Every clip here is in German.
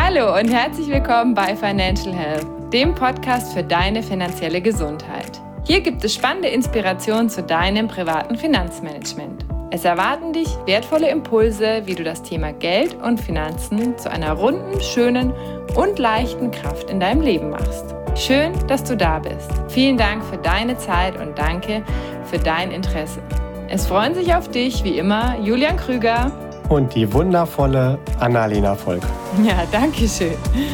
Hallo und herzlich willkommen bei Financial Health, dem Podcast für deine finanzielle Gesundheit. Hier gibt es spannende Inspirationen zu deinem privaten Finanzmanagement. Es erwarten dich wertvolle Impulse, wie du das Thema Geld und Finanzen zu einer runden, schönen und leichten Kraft in deinem Leben machst. Schön, dass du da bist. Vielen Dank für deine Zeit und danke für dein Interesse. Es freuen sich auf dich, wie immer, Julian Krüger und die wundervolle Annalena Volk. Ja, danke schön.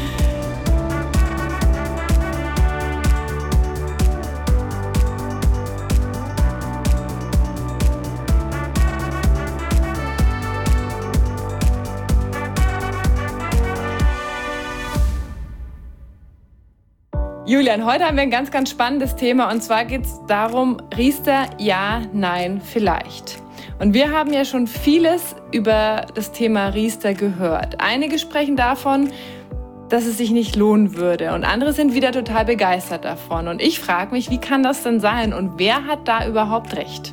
Julian, heute haben wir ein ganz, ganz spannendes Thema und zwar geht es darum, Riester, ja, nein, vielleicht. Und wir haben ja schon vieles über das Thema Riester gehört. Einige sprechen davon, dass es sich nicht lohnen würde und andere sind wieder total begeistert davon. Und ich frage mich, wie kann das denn sein und wer hat da überhaupt recht?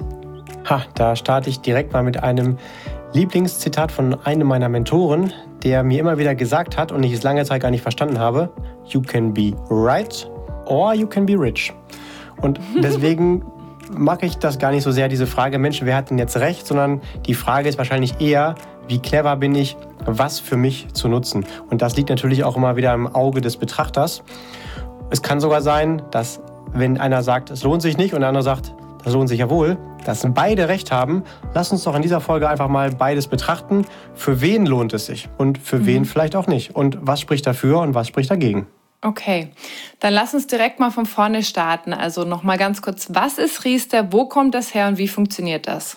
Da starte ich direkt mal mit einem Lieblingszitat von einem meiner Mentoren, der mir immer wieder gesagt hat und ich es lange Zeit gar nicht verstanden habe: You can be right or you can be rich. Und deswegen mag ich das gar nicht so sehr, diese Frage, Mensch, wer hat denn jetzt recht? Sondern die Frage ist wahrscheinlich eher, wie clever bin ich, was für mich zu nutzen? Und das liegt natürlich auch immer wieder im Auge des Betrachters. Es kann sogar sein, dass wenn einer sagt, es lohnt sich nicht und der andere sagt, das lohnt sich ja wohl, dass beide recht haben. Lass uns doch in dieser Folge einfach mal beides betrachten. Für wen lohnt es sich und für wen vielleicht auch nicht? Und was spricht dafür und was spricht dagegen? Okay, dann lass uns direkt mal von vorne starten. Also nochmal ganz kurz, was ist Riester, wo kommt das her und wie funktioniert das?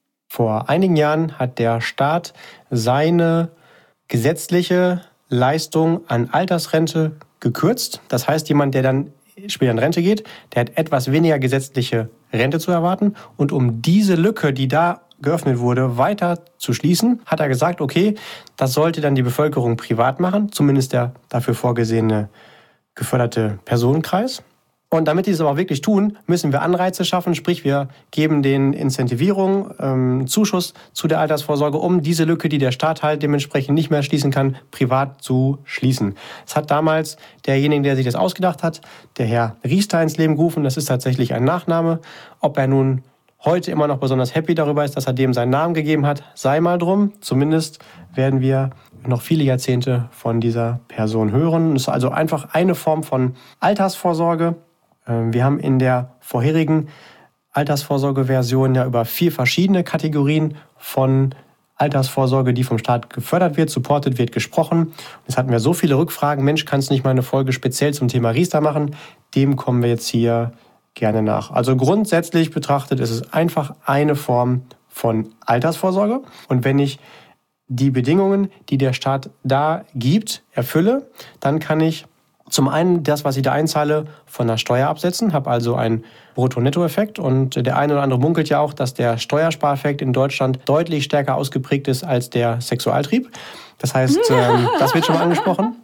Vor einigen Jahren hat der Staat seine gesetzliche Leistung an Altersrente gekürzt. Das heißt, jemand, der dann später in Rente geht, der hat etwas weniger gesetzliche Rente zu erwarten. Und um diese Lücke, die da geöffnet wurde, weiter zu schließen, hat er gesagt, okay, das sollte dann die Bevölkerung privat machen, zumindest der dafür vorgesehene geförderte Personenkreis. Und damit die es aber auch wirklich tun, müssen wir Anreize schaffen, sprich wir geben den Incentivierung, Zuschuss zu der Altersvorsorge, um diese Lücke, die der Staat halt dementsprechend nicht mehr schließen kann, privat zu schließen. Das hat damals derjenige, der sich das ausgedacht hat, der Herr Riester ins Leben gerufen. Das ist tatsächlich ein Nachname. Ob er nun heute immer noch besonders happy darüber ist, dass er dem seinen Namen gegeben hat, sei mal drum. Zumindest werden wir noch viele Jahrzehnte von dieser Person hören. Es ist also einfach eine Form von Altersvorsorge. Wir haben in der vorherigen Altersvorsorgeversion ja über 4 verschiedene Kategorien von Altersvorsorge, die vom Staat gefördert wird, supported wird, gesprochen. Jetzt hatten wir so viele Rückfragen. Mensch, kannst du nicht mal eine Folge speziell zum Thema Riester machen? Dem kommen wir jetzt hier gerne nach. Also grundsätzlich betrachtet ist es einfach eine Form von Altersvorsorge. Und wenn ich die Bedingungen, die der Staat da gibt, erfülle, dann kann ich zum einen das, was ich da einzahle, von der Steuer absetzen, habe also einen Brutto-Netto-Effekt. Und der eine oder andere munkelt ja auch, dass der Steuerspareffekt in Deutschland deutlich stärker ausgeprägt ist als der Sexualtrieb. Das heißt, das wird schon mal angesprochen.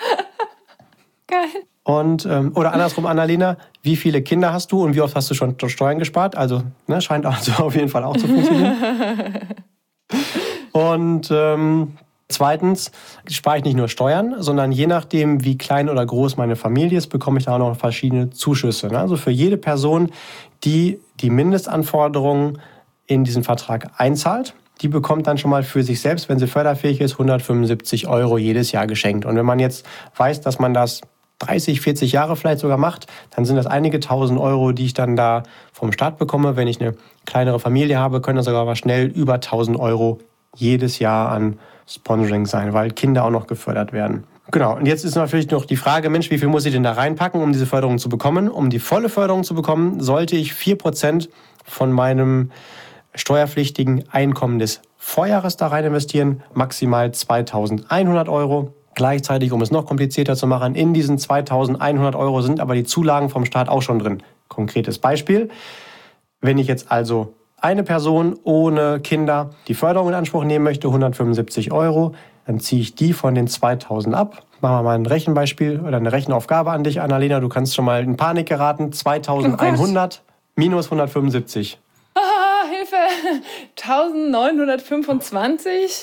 Geil. Und, oder andersrum, Annalena, wie viele Kinder hast du und wie oft hast du schon Steuern gespart? Also scheint also auf jeden Fall auch zu funktionieren. Und zweitens spare ich nicht nur Steuern, sondern je nachdem, wie klein oder groß meine Familie ist, bekomme ich da auch noch verschiedene Zuschüsse. Also für jede Person, die die Mindestanforderungen in diesen Vertrag einzahlt, die bekommt dann schon mal für sich selbst, wenn sie förderfähig ist, 175 € jedes Jahr geschenkt. Und wenn man jetzt weiß, dass man das 30, 40 Jahre vielleicht sogar macht, dann sind das einige tausend Euro, die ich dann da vom Staat bekomme. Wenn ich eine kleinere Familie habe, können das sogar mal schnell über 1000 € jedes Jahr an Sponsoring sein, weil Kinder auch noch gefördert werden. Genau, und jetzt ist natürlich noch die Frage, Mensch, wie viel muss ich denn da reinpacken, um diese Förderung zu bekommen? Um die volle Förderung zu bekommen, sollte ich 4% von meinem steuerpflichtigen Einkommen des Vorjahres da rein investieren, maximal 2.100 €. Gleichzeitig, um es noch komplizierter zu machen, in diesen 2.100 € sind aber die Zulagen vom Staat auch schon drin. Konkretes Beispiel: Wenn ich jetzt also eine Person ohne Kinder die Förderung in Anspruch nehmen möchte, 175 €, dann ziehe ich die von den 2.000 ab. Machen wir mal ein Rechenbeispiel oder eine Rechenaufgabe an dich, Annalena. Du kannst schon mal in Panik geraten. 2.100 minus 175. Hilfe! 1.925?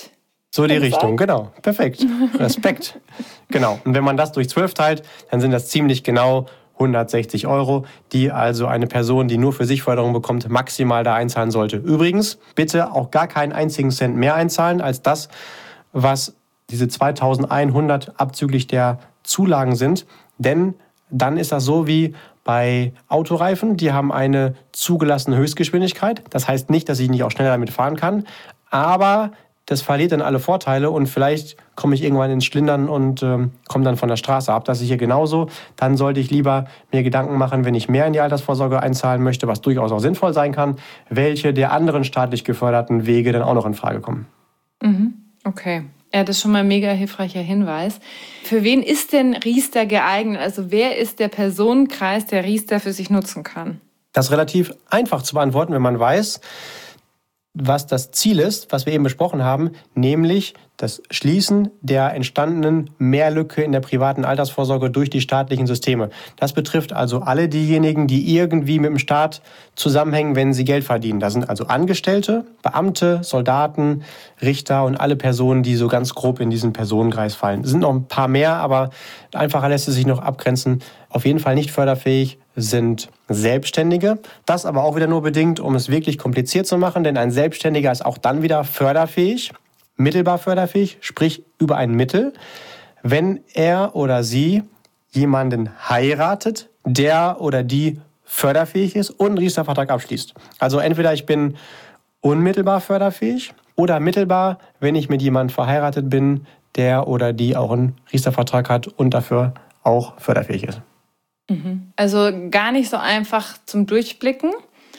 So die Richtung, genau. Perfekt. Respekt. Genau. Und wenn man das durch 12 teilt, dann sind das ziemlich genau 160 €, die also eine Person, die nur für sich Förderung bekommt, maximal da einzahlen sollte. Übrigens, bitte auch gar keinen einzigen Cent mehr einzahlen als das, was diese 2.100 abzüglich der Zulagen sind. Denn dann ist das so wie bei Autoreifen, die haben eine zugelassene Höchstgeschwindigkeit. Das heißt nicht, dass ich nicht auch schneller damit fahren kann, aber das verliert dann alle Vorteile und vielleicht komme ich irgendwann ins Schlindern und komme dann von der Straße ab. Das ist hier genauso. Dann sollte ich lieber mir Gedanken machen, wenn ich mehr in die Altersvorsorge einzahlen möchte, was durchaus auch sinnvoll sein kann, welche der anderen staatlich geförderten Wege dann auch noch in Frage kommen. Okay. Ja, das ist schon mal ein mega hilfreicher Hinweis. Für wen ist denn Riester geeignet? Also wer ist der Personenkreis, der Riester für sich nutzen kann? Das ist relativ einfach zu beantworten, wenn man weiß, was das Ziel ist, was wir eben besprochen haben, nämlich das Schließen der entstandenen Mehrlücke in der privaten Altersvorsorge durch die staatlichen Systeme. Das betrifft also alle diejenigen, die irgendwie mit dem Staat zusammenhängen, wenn sie Geld verdienen. Das sind also Angestellte, Beamte, Soldaten, Richter und alle Personen, die so ganz grob in diesen Personenkreis fallen. Es sind noch ein paar mehr, aber einfacher lässt es sich noch abgrenzen. Auf jeden Fall nicht förderfähig sind Selbstständige. Das aber auch wieder nur bedingt, um es wirklich kompliziert zu machen, denn ein Selbstständiger ist auch dann wieder förderfähig, mittelbar förderfähig, sprich über ein Mittel, wenn er oder sie jemanden heiratet, der oder die förderfähig ist und einen Riester-Vertrag abschließt. Also entweder ich bin unmittelbar förderfähig oder mittelbar, wenn ich mit jemandem verheiratet bin, der oder die auch einen Riester-Vertrag hat und dafür auch förderfähig ist. Also gar nicht so einfach zum Durchblicken,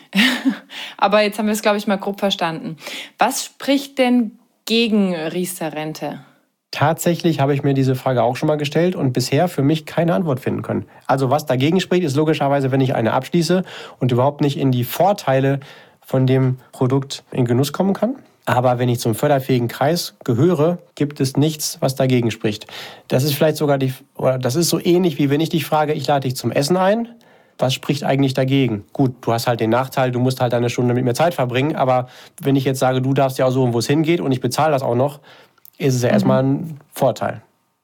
aber jetzt haben wir es, glaube ich, mal grob verstanden. Was spricht denn gegen Riester-Rente? Tatsächlich habe ich mir diese Frage auch schon mal gestellt und bisher für mich keine Antwort finden können. Also was dagegen spricht, ist logischerweise, wenn ich eine abschließe und überhaupt nicht in die Vorteile von dem Produkt in Genuss kommen kann. Aber wenn ich zum förderfähigen Kreis gehöre, gibt es nichts, was dagegen spricht. Das ist vielleicht sogar das ist so ähnlich, wie wenn ich dich frage, ich lade dich zum Essen ein. Was spricht eigentlich dagegen? Gut, du hast halt den Nachteil, du musst halt eine Stunde mit mir Zeit verbringen. Aber wenn ich jetzt sage, du darfst ja auch so, wo es hingeht und ich bezahle das auch noch, ist es ja erstmal ein Vorteil.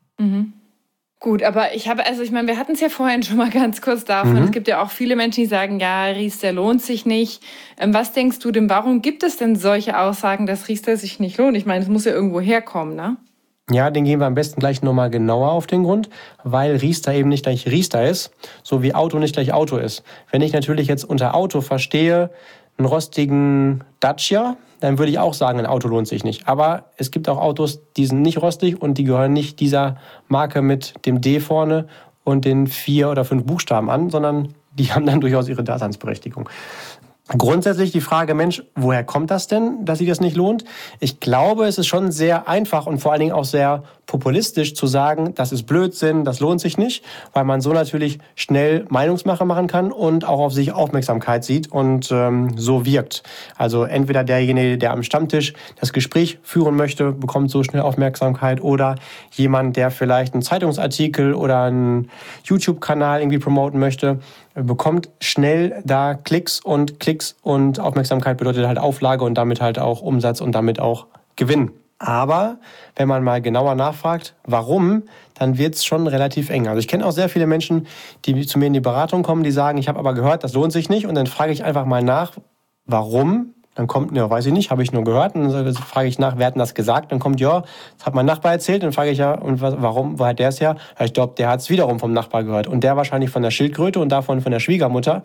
Gut, aber ich meine, wir hatten es ja vorhin schon mal ganz kurz davon. Es gibt ja auch viele Menschen, die sagen, ja, Riester lohnt sich nicht. Was denkst du denn, warum gibt es denn solche Aussagen, dass Riester sich nicht lohnt? Ich meine, es muss ja irgendwo herkommen, ne? Ja, den gehen wir am besten gleich nochmal genauer auf den Grund, weil Riester eben nicht gleich Riester ist, so wie Auto nicht gleich Auto ist. Wenn ich natürlich jetzt unter Auto verstehe, einen rostigen Dacia, dann würde ich auch sagen, ein Auto lohnt sich nicht. Aber es gibt auch Autos, die sind nicht rostig und die gehören nicht dieser Marke mit dem D vorne und den 4 oder 5 Buchstaben an, sondern die haben dann durchaus ihre Daseinsberechtigung. Grundsätzlich die Frage, Mensch, woher kommt das denn, dass sich das nicht lohnt? Ich glaube, es ist schon sehr einfach und vor allen Dingen auch sehr populistisch zu sagen, das ist Blödsinn, das lohnt sich nicht, weil man so natürlich schnell Meinungsmache machen kann und auch auf sich Aufmerksamkeit sieht und so wirkt. Also entweder derjenige, der am Stammtisch das Gespräch führen möchte, bekommt so schnell Aufmerksamkeit oder jemand, der vielleicht einen Zeitungsartikel oder einen YouTube-Kanal irgendwie promoten möchte, bekommt schnell da Klicks und Aufmerksamkeit bedeutet halt Auflage und damit halt auch Umsatz und damit auch Gewinn. Aber wenn man mal genauer nachfragt, warum, dann wird es schon relativ eng. Also ich kenne auch sehr viele Menschen, die zu mir in die Beratung kommen, die sagen, ich habe aber gehört, das lohnt sich nicht. Und dann frage ich einfach mal nach, warum? Dann kommt, ja, weiß ich nicht, habe ich nur gehört. Und dann frage ich nach, wer hat denn das gesagt? Dann kommt, ja, das hat mein Nachbar erzählt. Dann frage ich ja, und warum, wo hat der es her? Ja, ich glaube, der hat es wiederum vom Nachbar gehört. Und der wahrscheinlich von der Schildkröte und davon von der Schwiegermutter.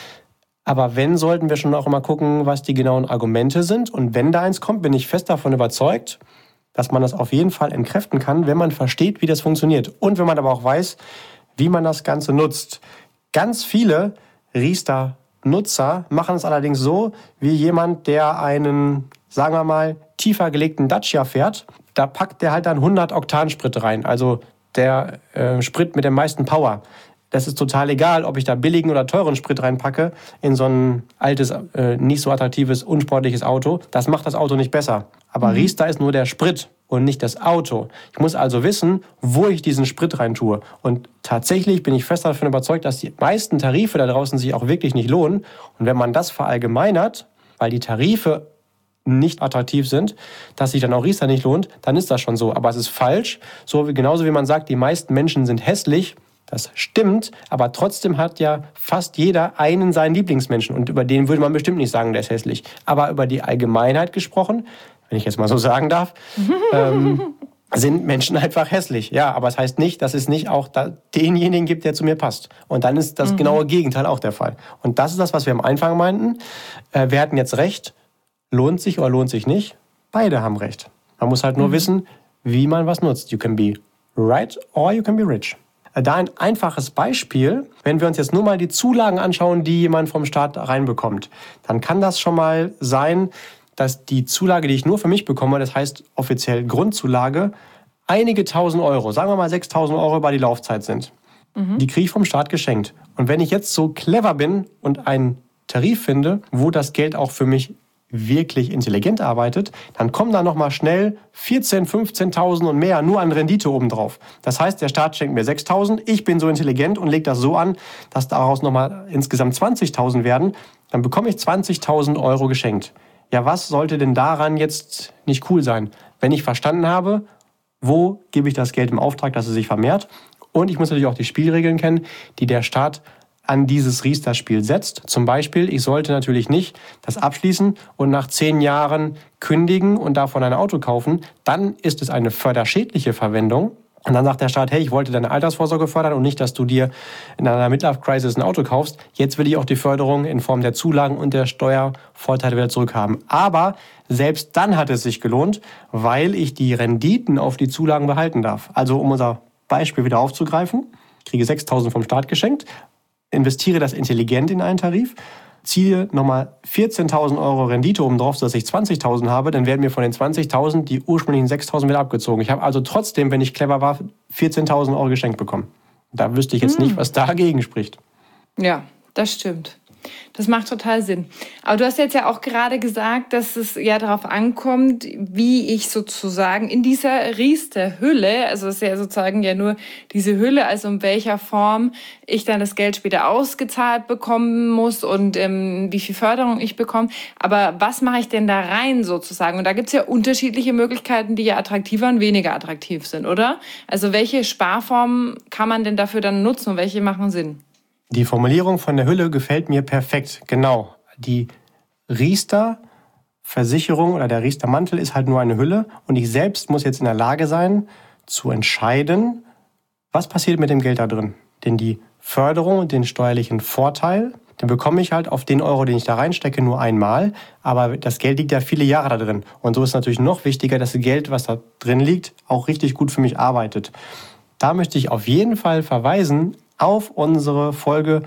Aber wenn, sollten wir schon auch immer gucken, was die genauen Argumente sind. Und wenn da eins kommt, bin ich fest davon überzeugt, dass man das auf jeden Fall entkräften kann, wenn man versteht, wie das funktioniert. Und wenn man aber auch weiß, wie man das Ganze nutzt. Ganz viele Riester-Nutzer machen es allerdings so, wie jemand, der einen, sagen wir mal, tiefer gelegten Dacia fährt. Da packt der halt dann 100 Oktansprit rein, also der Sprit mit der meisten Power. Das ist total egal, ob ich da billigen oder teuren Sprit reinpacke in so ein altes, nicht so attraktives, unsportliches Auto. Das macht das Auto nicht besser. Aber Riester ist nur der Sprit und nicht das Auto. Ich muss also wissen, wo ich diesen Sprit rein tue. Und tatsächlich bin ich fest davon überzeugt, dass die meisten Tarife da draußen sich auch wirklich nicht lohnen. Und wenn man das verallgemeinert, weil die Tarife nicht attraktiv sind, dass sich dann auch Riester nicht lohnt, dann ist das schon so. Aber es ist falsch. Genauso wie man sagt, die meisten Menschen sind hässlich. Das stimmt, aber trotzdem hat ja fast jeder einen seinen Lieblingsmenschen. Und über den würde man bestimmt nicht sagen, der ist hässlich. Aber über die Allgemeinheit gesprochen, wenn ich jetzt mal so sagen darf, sind Menschen einfach hässlich. Ja, aber es heißt nicht, dass es nicht auch denjenigen gibt, der zu mir passt. Und dann ist das genaue Gegenteil auch der Fall. Und das ist das, was wir am Anfang meinten. Wir hatten jetzt recht. Lohnt sich oder lohnt sich nicht? Beide haben recht. Man muss halt nur wissen, wie man was nutzt. You can be right or you can be rich. Da ein einfaches Beispiel, wenn wir uns jetzt nur mal die Zulagen anschauen, die jemand vom Staat reinbekommt, dann kann das schon mal sein, dass die Zulage, die ich nur für mich bekomme, das heißt offiziell Grundzulage, einige tausend Euro, sagen wir mal 6.000 Euro über die Laufzeit sind. Die kriege ich vom Staat geschenkt. Und wenn ich jetzt so clever bin und einen Tarif finde, wo das Geld auch für mich wirklich intelligent arbeitet, dann kommen da nochmal schnell 14.000, 15.000 und mehr nur an Rendite obendrauf. Das heißt, der Staat schenkt mir 6.000, ich bin so intelligent und lege das so an, dass daraus nochmal insgesamt 20.000 werden, dann bekomme ich 20.000 Euro geschenkt. Ja, was sollte denn daran jetzt nicht cool sein? Wenn ich verstanden habe, wo gebe ich das Geld im Auftrag, dass es sich vermehrt? Und ich muss natürlich auch die Spielregeln kennen, die der Staat an dieses Riester-Spiel setzt. Zum Beispiel, ich sollte natürlich nicht das abschließen und nach 10 Jahren kündigen und davon ein Auto kaufen. Dann ist es eine förderschädliche Verwendung. Und dann sagt der Staat, hey, ich wollte deine Altersvorsorge fördern und nicht, dass du dir in einer Midlife-Crisis ein Auto kaufst. Jetzt will ich auch die Förderung in Form der Zulagen und der Steuervorteile wieder zurückhaben. Aber selbst dann hat es sich gelohnt, weil ich die Renditen auf die Zulagen behalten darf. Also um unser Beispiel wieder aufzugreifen, ich kriege 6.000 vom Staat geschenkt, investiere das intelligent in einen Tarif, ziehe nochmal 14.000 Euro Rendite oben drauf, sodass ich 20.000 habe, dann werden mir von den 20.000 die ursprünglichen 6.000 wieder abgezogen. Ich habe also trotzdem, wenn ich clever war, 14.000 Euro geschenkt bekommen. Da wüsste ich jetzt nicht, was dagegen spricht. Ja, das stimmt. Das macht total Sinn. Aber du hast jetzt ja auch gerade gesagt, dass es ja darauf ankommt, wie ich sozusagen in dieser Riester-Hülle, also es ist ja sozusagen ja nur diese Hülle, also in welcher Form ich dann das Geld später ausgezahlt bekommen muss und wie viel Förderung ich bekomme. Aber was mache ich denn da rein sozusagen? Und da gibt es ja unterschiedliche Möglichkeiten, die ja attraktiver und weniger attraktiv sind, oder? Also welche Sparformen kann man denn dafür dann nutzen und welche machen Sinn? Die Formulierung von der Hülle gefällt mir perfekt. Genau. Die Riester-Versicherung oder der Riester-Mantel ist halt nur eine Hülle. Und ich selbst muss jetzt in der Lage sein, zu entscheiden, was passiert mit dem Geld da drin. Denn die Förderung und den steuerlichen Vorteil, den bekomme ich halt auf den Euro, den ich da reinstecke, nur einmal. Aber das Geld liegt ja viele Jahre da drin. Und so ist es natürlich noch wichtiger, dass das Geld, was da drin liegt, auch richtig gut für mich arbeitet. Da möchte ich auf jeden Fall verweisen auf unsere Folge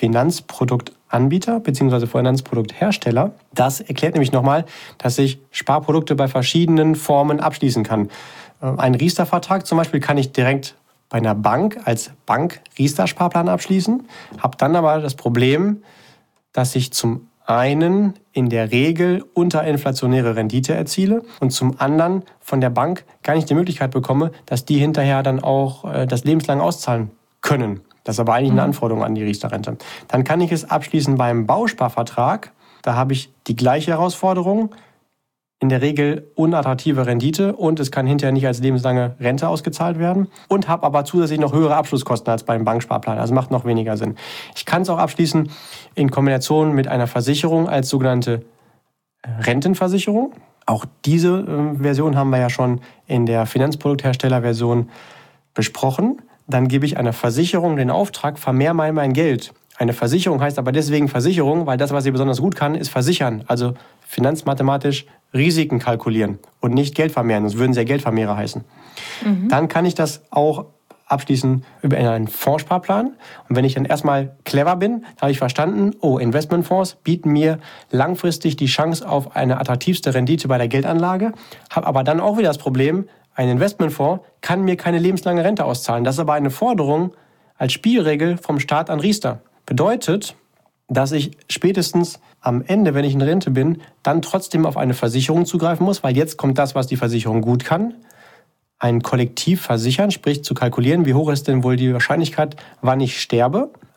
Finanzproduktanbieter bzw. Finanzprodukthersteller. Das erklärt nämlich nochmal, dass ich Sparprodukte bei verschiedenen Formen abschließen kann. Einen Riester-Vertrag zum Beispiel kann ich direkt bei einer Bank als Bank-Riester-Sparplan abschließen, habe dann aber das Problem, dass ich zum einen in der Regel unterinflationäre Rendite erziele und zum anderen von der Bank gar nicht die Möglichkeit bekomme, dass die hinterher dann auch das lebenslang auszahlen können. Das ist aber eigentlich eine Anforderung an die Riester-Rente. Dann kann ich es abschließen beim Bausparvertrag. Da habe ich die gleiche Herausforderung. In der Regel unattraktive Rendite und es kann hinterher nicht als lebenslange Rente ausgezahlt werden. Und habe aber zusätzlich noch höhere Abschlusskosten als beim Banksparplan. Also macht noch weniger Sinn. Ich kann es auch abschließen in Kombination mit einer Versicherung als sogenannte Rentenversicherung. Auch diese Version haben wir ja schon in der Finanzproduktherstellerversion besprochen. Dann gebe ich einer Versicherung den Auftrag, vermehr mal mein Geld. Eine Versicherung heißt aber deswegen Versicherung, weil das, was sie besonders gut kann, ist versichern. Also finanzmathematisch Risiken kalkulieren und nicht Geld vermehren. Das würden sie ja Geldvermehrer heißen. Dann kann ich das auch abschließen über einen Fondssparplan. Und wenn ich dann erstmal clever bin, habe ich verstanden, Investmentfonds bieten mir langfristig die Chance auf eine attraktivste Rendite bei der Geldanlage, habe aber dann auch wieder das Problem, ein Investmentfonds kann mir keine lebenslange Rente auszahlen. Das ist aber eine Forderung als Spielregel vom Staat an Riester. Bedeutet, dass ich spätestens am Ende, wenn ich in Rente bin, dann trotzdem auf eine Versicherung zugreifen muss, weil jetzt kommt das, was die Versicherung gut kann. Ein Kollektiv versichern, sprich zu kalkulieren, wie hoch ist denn wohl die Wahrscheinlichkeit, wann ich sterbe.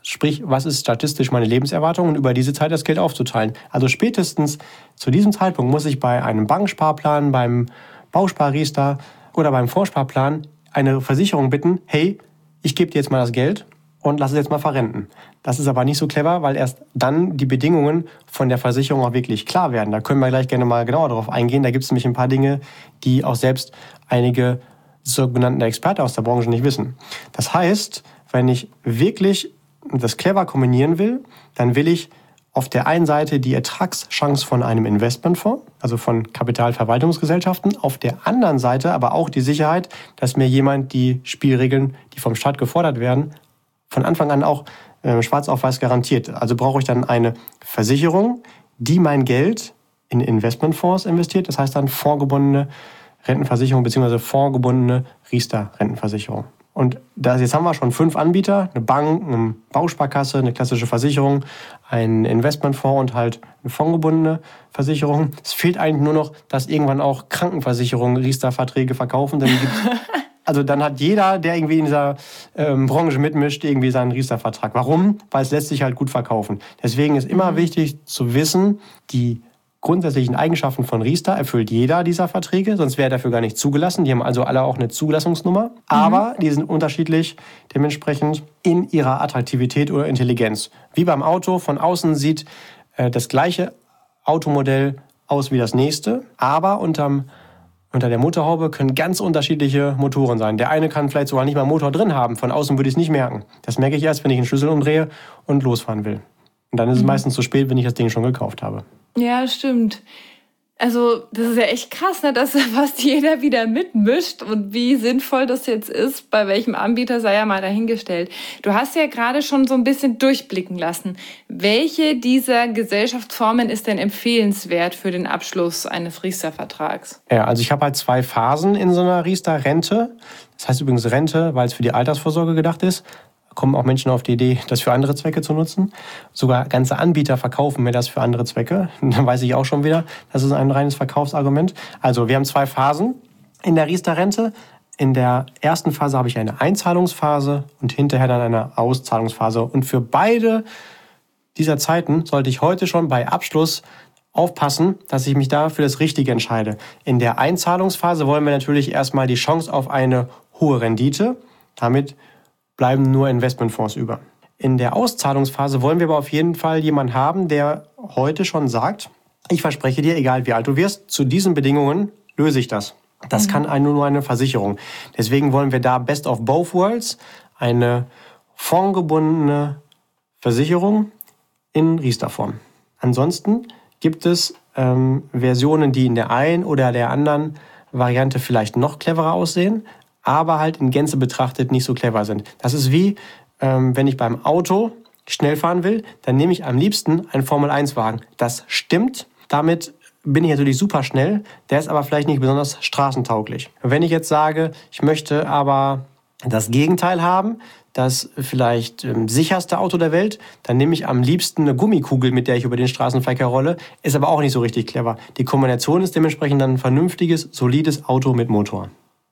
Sprich, was ist statistisch meine Lebenserwartung und über diese Zeit das Geld aufzuteilen. Also spätestens zu diesem Zeitpunkt muss ich bei einem Banksparplan, beim Bausparriester oder beim Fondssparplan eine Versicherung bitten, hey, ich gebe dir jetzt mal das Geld und lass es jetzt mal verrenten. Das ist aber nicht so clever, weil erst dann die Bedingungen von der Versicherung auch wirklich klar werden. Da können wir gleich gerne mal genauer drauf eingehen. Da gibt es nämlich ein paar Dinge, die auch selbst einige sogenannten Experten aus der Branche nicht wissen. Das heißt, wenn ich wirklich das clever kombinieren will, dann will ich auf der einen Seite die Ertragschance von einem Investmentfonds, also von Kapitalverwaltungsgesellschaften, auf der anderen Seite aber auch die Sicherheit, dass mir jemand die Spielregeln, die vom Staat gefordert werden, von Anfang an auch schwarz auf weiß garantiert. Also brauche ich dann eine Versicherung, die mein Geld in Investmentfonds investiert, das heißt dann fondgebundene Rentenversicherung bzw. fondgebundene Riester-Rentenversicherung. Und jetzt haben wir schon 5 Anbieter, eine Bank, eine Bausparkasse, eine klassische Versicherung, ein Investmentfonds und halt eine fondgebundene Versicherung. Es fehlt eigentlich nur noch, dass irgendwann auch Krankenversicherungen Riester-Verträge verkaufen. Dann hat jeder, der irgendwie in dieser Branche mitmischt, irgendwie seinen Riester-Vertrag. Warum? Weil es lässt sich halt gut verkaufen. Deswegen ist immer wichtig zu wissen, die grundsätzlichen Eigenschaften von Riester erfüllt jeder dieser Verträge, sonst wäre er dafür gar nicht zugelassen. Die haben also alle auch eine Zulassungsnummer, aber die sind unterschiedlich dementsprechend in ihrer Attraktivität oder Intelligenz. Wie beim Auto, von außen sieht das gleiche Automodell aus wie das nächste, aber unter der Motorhaube können ganz unterschiedliche Motoren sein. Der eine kann vielleicht sogar nicht mal einen Motor drin haben, von außen würde ich es nicht merken. Das merke ich erst, wenn ich den Schlüssel umdrehe und losfahren will. Und dann ist es meistens zu spät, wenn ich das Ding schon gekauft habe. Ja, stimmt. Also das ist ja echt krass, ne, dass fast jeder wieder mitmischt und wie sinnvoll das jetzt ist, bei welchem Anbieter sei ja mal dahingestellt. Du hast ja gerade schon so ein bisschen durchblicken lassen. Welche dieser Gesellschaftsformen ist denn empfehlenswert für den Abschluss eines Riester-Vertrags? Ja, also ich habe halt 2 Phasen in so einer Riester-Rente. Das heißt übrigens Rente, weil es für die Altersvorsorge gedacht ist. Kommen auch Menschen auf die Idee, das für andere Zwecke zu nutzen. Sogar ganze Anbieter verkaufen mir das für andere Zwecke. Dann weiß ich auch schon wieder, das ist ein reines Verkaufsargument. Also wir haben 2 Phasen in der Riester-Rente. In der ersten Phase habe ich eine Einzahlungsphase und hinterher dann eine Auszahlungsphase. Und für beide dieser Zeiten sollte ich heute schon bei Abschluss aufpassen, dass ich mich da für das Richtige entscheide. In der Einzahlungsphase wollen wir natürlich erstmal die Chance auf eine hohe Rendite. Damit bleiben nur Investmentfonds über. In der Auszahlungsphase wollen wir aber auf jeden Fall jemanden haben, der heute schon sagt, ich verspreche dir, egal wie alt du wirst, zu diesen Bedingungen löse ich das. Das kann nur eine Versicherung. Deswegen wollen wir da Best of Both Worlds, eine fondgebundene Versicherung in Riester-Form. Ansonsten gibt es Versionen, die in der einen oder der anderen Variante vielleicht noch cleverer aussehen, aber halt in Gänze betrachtet nicht so clever sind. Das ist wie, wenn ich beim Auto schnell fahren will, dann nehme ich am liebsten einen Formel-1-Wagen. Das stimmt, damit bin ich natürlich super schnell, der ist aber vielleicht nicht besonders straßentauglich. Wenn ich jetzt sage, ich möchte aber das Gegenteil haben, das vielleicht sicherste Auto der Welt, dann nehme ich am liebsten eine Gummikugel, mit der ich über den Straßenverkehr rolle, ist aber auch nicht so richtig clever. Die Kombination ist dementsprechend dann ein vernünftiges, solides Auto mit Motor.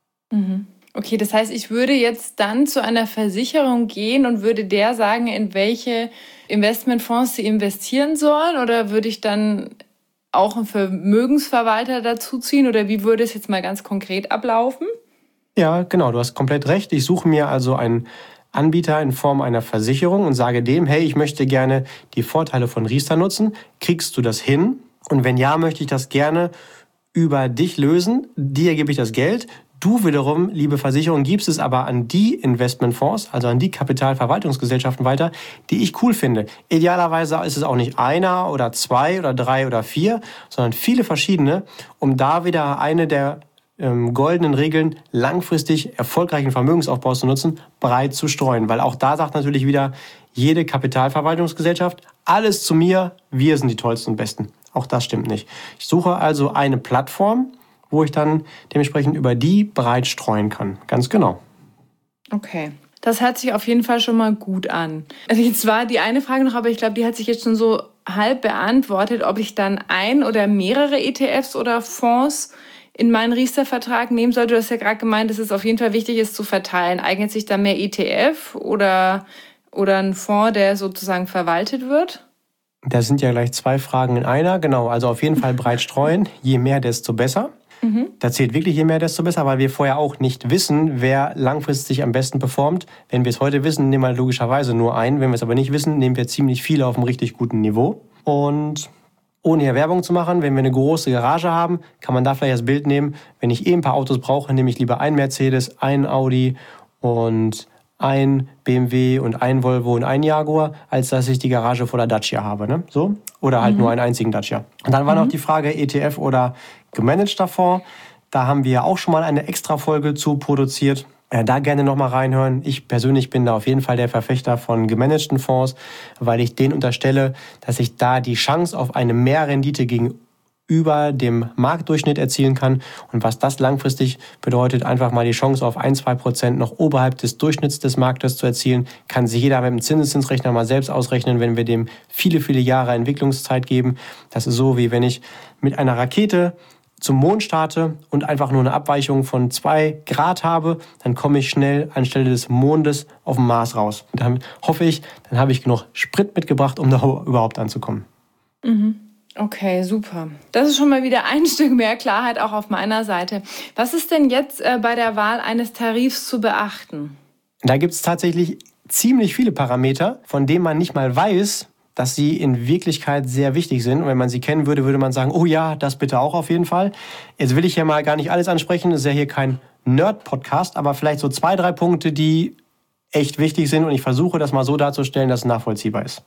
Okay, das heißt, ich würde jetzt dann zu einer Versicherung gehen und würde der sagen, in welche Investmentfonds sie investieren sollen? Oder würde ich dann auch einen Vermögensverwalter dazuziehen? Oder wie würde es jetzt mal ganz konkret ablaufen? Ja, genau, du hast komplett recht. Ich suche mir also einen Anbieter in Form einer Versicherung und sage dem, hey, ich möchte gerne die Vorteile von Riester nutzen. Kriegst du das hin? Und wenn ja, möchte ich das gerne über dich lösen. Dir gebe ich das Geld. Du wiederum, liebe Versicherung, gibst es aber an die Investmentfonds, also an die Kapitalverwaltungsgesellschaften weiter, die ich cool finde. Idealerweise ist es auch nicht einer oder 2 oder 3 oder 4, sondern viele verschiedene, um da wieder eine der goldenen Regeln langfristig erfolgreichen Vermögensaufbaus zu nutzen, breit zu streuen. Weil auch da sagt natürlich wieder jede Kapitalverwaltungsgesellschaft, alles zu mir, wir sind die Tollsten und Besten. Auch das stimmt nicht. Ich suche also eine Plattform, wo ich dann dementsprechend über die breit streuen kann. Ganz genau. Okay. Das hört sich auf jeden Fall schon mal gut an. Also jetzt war die eine Frage noch, aber ich glaube, die hat sich jetzt schon so halb beantwortet, ob ich dann ein oder mehrere ETFs oder Fonds in meinen Riester-Vertrag nehmen sollte. Du hast ja gerade gemeint, dass es auf jeden Fall wichtig ist zu verteilen. Eignet sich da mehr ETF oder oder ein Fonds, der sozusagen verwaltet wird? Das sind ja gleich 2 Fragen in einer. Genau, also auf jeden Fall breit streuen. Je mehr, desto besser. Da zählt wirklich je mehr, desto besser, weil wir vorher auch nicht wissen, wer langfristig am besten performt. Wenn wir es heute wissen, nehmen wir logischerweise nur einen. Wenn wir es aber nicht wissen, nehmen wir ziemlich viele auf einem richtig guten Niveau. Und ohne hier Werbung zu machen, wenn wir eine große Garage haben, kann man da vielleicht das Bild nehmen. Wenn ich ein paar Autos brauche, nehme ich lieber einen Mercedes, einen Audi und ein BMW und ein Volvo und ein Jaguar, als dass ich die Garage voller Dacia habe. Ne? So? Oder halt nur einen einzigen Dacia. Und dann war noch die Frage ETF oder gemanagter Fonds. Da haben wir auch schon mal eine Extra-Folge zu produziert. Da gerne nochmal reinhören. Ich persönlich bin da auf jeden Fall der Verfechter von gemanagten Fonds, weil ich denen unterstelle, dass ich da die Chance auf eine Mehrrendite gegenüber dem Marktdurchschnitt erzielen kann. Und was das langfristig bedeutet, einfach mal die Chance auf 1-2% noch oberhalb des Durchschnitts des Marktes zu erzielen, kann sich jeder mit dem Zinseszinsrechner mal selbst ausrechnen, wenn wir dem viele, viele Jahre Entwicklungszeit geben. Das ist so, wie wenn ich mit einer Rakete zum Mond starte und einfach nur eine Abweichung von 2 Grad habe, dann komme ich schnell anstelle des Mondes auf den Mars raus. Und dann hoffe ich, dann habe ich genug Sprit mitgebracht, um da überhaupt anzukommen. Okay, super. Das ist schon mal wieder ein Stück mehr Klarheit auch auf meiner Seite. Was ist denn jetzt bei der Wahl eines Tarifs zu beachten? Da gibt es tatsächlich ziemlich viele Parameter, von denen man nicht mal weiß, dass sie in Wirklichkeit sehr wichtig sind. Und wenn man sie kennen würde, würde man sagen, oh ja, das bitte auch auf jeden Fall. Jetzt will ich ja mal gar nicht alles ansprechen, das ist ja hier kein Nerd-Podcast, aber vielleicht so 2, 3 Punkte, die echt wichtig sind und ich versuche das mal so darzustellen, dass es nachvollziehbar ist.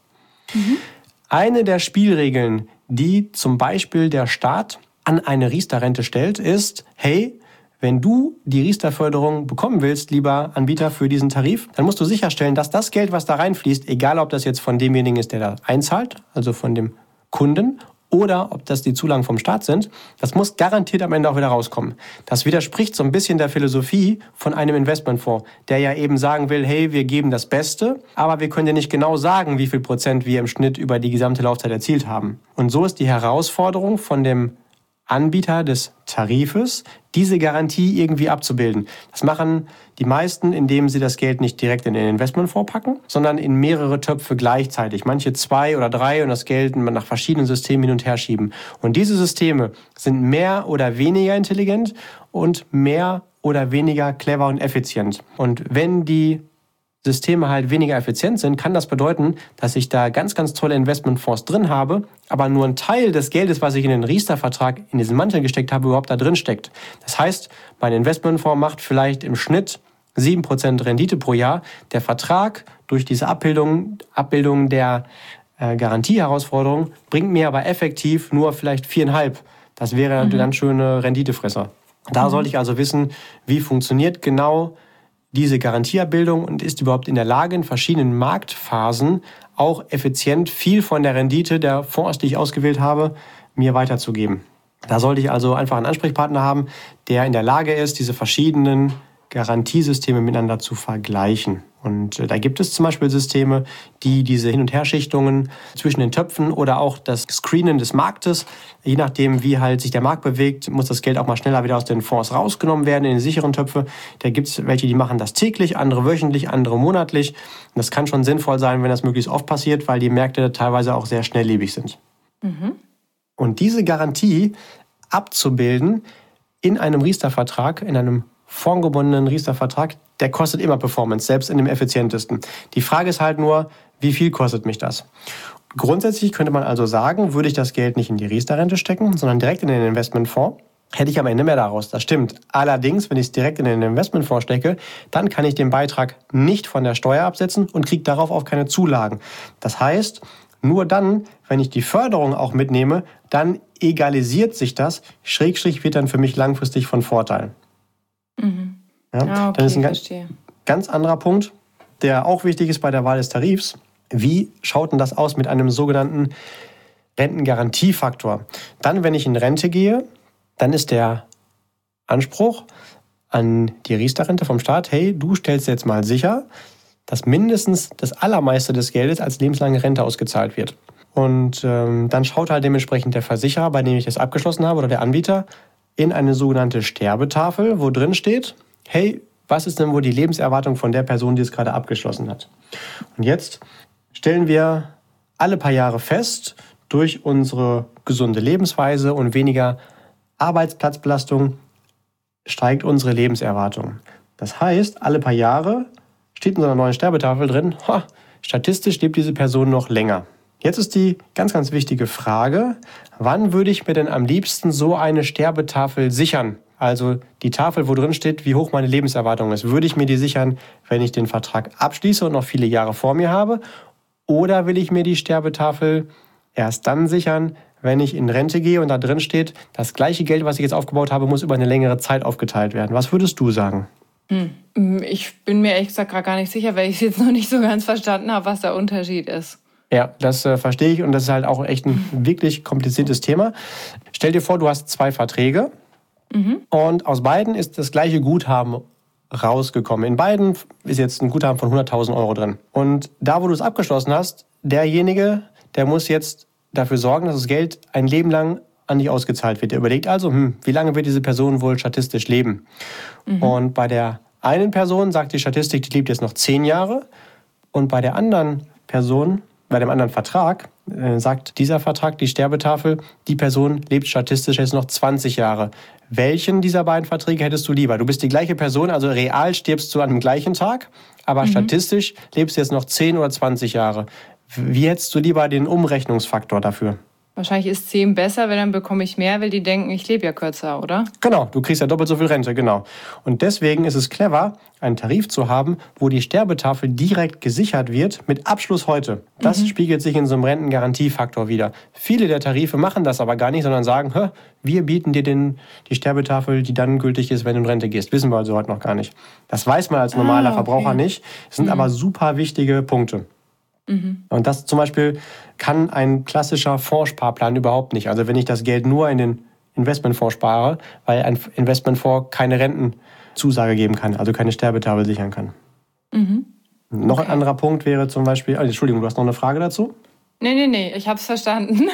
Eine der Spielregeln, die zum Beispiel der Staat an eine Riester-Rente stellt, ist, hey, wenn du die Riester-Förderung bekommen willst, lieber Anbieter für diesen Tarif, dann musst du sicherstellen, dass das Geld, was da reinfließt, egal ob das jetzt von demjenigen ist, der da einzahlt, also von dem Kunden, oder ob das die Zulagen vom Staat sind, das muss garantiert am Ende auch wieder rauskommen. Das widerspricht so ein bisschen der Philosophie von einem Investmentfonds, der ja eben sagen will, hey, wir geben das Beste, aber wir können dir nicht genau sagen, wie viel Prozent wir im Schnitt über die gesamte Laufzeit erzielt haben. Und so ist die Herausforderung von dem Anbieter des Tarifes, diese Garantie irgendwie abzubilden. Das machen die meisten, indem sie das Geld nicht direkt in den Investmentfonds packen, sondern in mehrere Töpfe gleichzeitig. Manche 2 oder 3 und das Geld nach verschiedenen Systemen hin und her schieben. Und diese Systeme sind mehr oder weniger intelligent und mehr oder weniger clever und effizient. Und wenn die Systeme halt weniger effizient sind, kann das bedeuten, dass ich da ganz, ganz tolle Investmentfonds drin habe, aber nur ein Teil des Geldes, was ich in den Riester-Vertrag in diesen Mantel gesteckt habe, überhaupt da drin steckt. Das heißt, mein Investmentfonds macht vielleicht im Schnitt 7% Rendite pro Jahr. Der Vertrag durch diese Abbildung der Garantieherausforderung bringt mir aber effektiv nur vielleicht 4,5. Das wäre ein ganz schöner Renditefresser. Da sollte ich also wissen, wie funktioniert genau diese Garantieabbildung und ist überhaupt in der Lage, in verschiedenen Marktphasen auch effizient viel von der Rendite der Fonds, die ich ausgewählt habe, mir weiterzugeben. Da sollte ich also einfach einen Ansprechpartner haben, der in der Lage ist, diese verschiedenen Garantiesysteme miteinander zu vergleichen. Und da gibt es zum Beispiel Systeme, die diese Hin- und Herschichtungen zwischen den Töpfen oder auch das Screenen des Marktes, je nachdem wie halt sich der Markt bewegt, muss das Geld auch mal schneller wieder aus den Fonds rausgenommen werden in die sicheren Töpfe. Da gibt es welche, die machen das täglich, andere wöchentlich, andere monatlich. Und das kann schon sinnvoll sein, wenn das möglichst oft passiert, weil die Märkte teilweise auch sehr schnelllebig sind. Und diese Garantie abzubilden in einem Riester-Vertrag, in einem fondgebundenen Riester-Vertrag, der kostet immer Performance, selbst in dem effizientesten. Die Frage ist halt nur, wie viel kostet mich das? Grundsätzlich könnte man also sagen, würde ich das Geld nicht in die Riester-Rente stecken, sondern direkt in den Investmentfonds, hätte ich am Ende mehr daraus. Das stimmt. Allerdings, wenn ich es direkt in den Investmentfonds stecke, dann kann ich den Beitrag nicht von der Steuer absetzen und kriege darauf auch keine Zulagen. Das heißt, nur dann, wenn ich die Förderung auch mitnehme, dann egalisiert sich das, Schrägstrich wird dann für mich langfristig von Vorteil. Ja, okay, dann ist ein ganz anderer Punkt, der auch wichtig ist bei der Wahl des Tarifs. Wie schaut denn das aus mit einem sogenannten Rentengarantiefaktor? Dann, wenn ich in Rente gehe, dann ist der Anspruch an die Riester-Rente vom Staat, hey, du stellst jetzt mal sicher, dass mindestens das Allermeiste des Geldes als lebenslange Rente ausgezahlt wird. Und dann schaut halt dementsprechend der Versicherer, bei dem ich das abgeschlossen habe, oder der Anbieter, in eine sogenannte Sterbetafel, wo drin steht, hey, was ist denn wohl die Lebenserwartung von der Person, die es gerade abgeschlossen hat. Und jetzt stellen wir alle paar Jahre fest, durch unsere gesunde Lebensweise und weniger Arbeitsplatzbelastung steigt unsere Lebenserwartung. Das heißt, alle paar Jahre steht in so einer neuen Sterbetafel drin, statistisch lebt diese Person noch länger. Jetzt ist die ganz, ganz wichtige Frage, wann würde ich mir denn am liebsten so eine Sterbetafel sichern? Also die Tafel, wo drin steht, wie hoch meine Lebenserwartung ist. Würde ich mir die sichern, wenn ich den Vertrag abschließe und noch viele Jahre vor mir habe? Oder will ich mir die Sterbetafel erst dann sichern, wenn ich in Rente gehe und da drin steht, das gleiche Geld, was ich jetzt aufgebaut habe, muss über eine längere Zeit aufgeteilt werden? Was würdest du sagen? Ich bin mir ehrlich gesagt gerade gar nicht sicher, weil ich jetzt noch nicht so ganz verstanden habe, was der Unterschied ist. Ja, das verstehe ich und das ist halt auch echt ein wirklich kompliziertes Thema. Stell dir vor, du hast 2 Verträge und aus beiden ist das gleiche Guthaben rausgekommen. In beiden ist jetzt ein Guthaben von 100.000 Euro drin. Und da, wo du es abgeschlossen hast, derjenige, der muss jetzt dafür sorgen, dass das Geld ein Leben lang an dich ausgezahlt wird. Der überlegt also, wie lange wird diese Person wohl statistisch leben? Und bei der einen Person sagt die Statistik, die lebt jetzt noch 10 Jahre. Und bei der anderen Person, bei dem anderen Vertrag, sagt dieser Vertrag, die Sterbetafel, die Person lebt statistisch jetzt noch 20 Jahre. Welchen dieser beiden Verträge hättest du lieber? Du bist die gleiche Person, also real stirbst du an dem gleichen Tag, aber statistisch lebst du jetzt noch 10 oder 20 Jahre. Wie hättest du lieber den Umrechnungsfaktor dafür? Wahrscheinlich ist 10 besser, weil dann bekomme ich mehr, weil die denken, ich lebe ja kürzer, oder? Genau, du kriegst ja doppelt so viel Rente, genau. Und deswegen ist es clever, einen Tarif zu haben, wo die Sterbetafel direkt gesichert wird mit Abschluss heute. Das spiegelt sich in so einem Rentengarantiefaktor wider. Viele der Tarife machen das aber gar nicht, sondern sagen, wir bieten dir die Sterbetafel, die dann gültig ist, wenn du in Rente gehst. Wissen wir also heute noch gar nicht. Das weiß man als normaler Verbraucher nicht. Das sind aber super wichtige Punkte. Und das zum Beispiel kann ein klassischer Fondssparplan überhaupt nicht. Also wenn ich das Geld nur in den Investmentfonds spare, weil ein Investmentfonds keine Rentenzusage geben kann, also keine Sterbetafel sichern kann. Noch ein anderer Punkt wäre zum Beispiel, Entschuldigung, du hast noch eine Frage dazu? Nee, ich habe es verstanden.